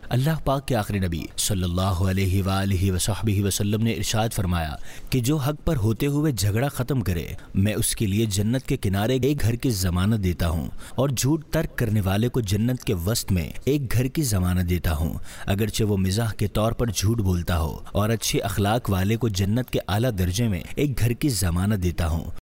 अल्लाह पाक के आखिरी नबी सल्लल्लाहु अलैहि वालिहि वसहबिहि वसल्लम ने इरशाद फरमाया कि जो हक पर होते हुए झगड़ा खत्म करे, मैं उसके लिए जन्नत के किनारे एक घर की जमानत देता हूँ, और झूठ तर्क करने वाले को जन्नत के वस्त में एक घर की जमानत देता हूँ, अगरचे वो मिजाह के तौर पर झूठ बोलता हो, और अच्छे अखलाक वाले को जन्नत के आला दर्जे में एक घर की जमानत देता हूँ।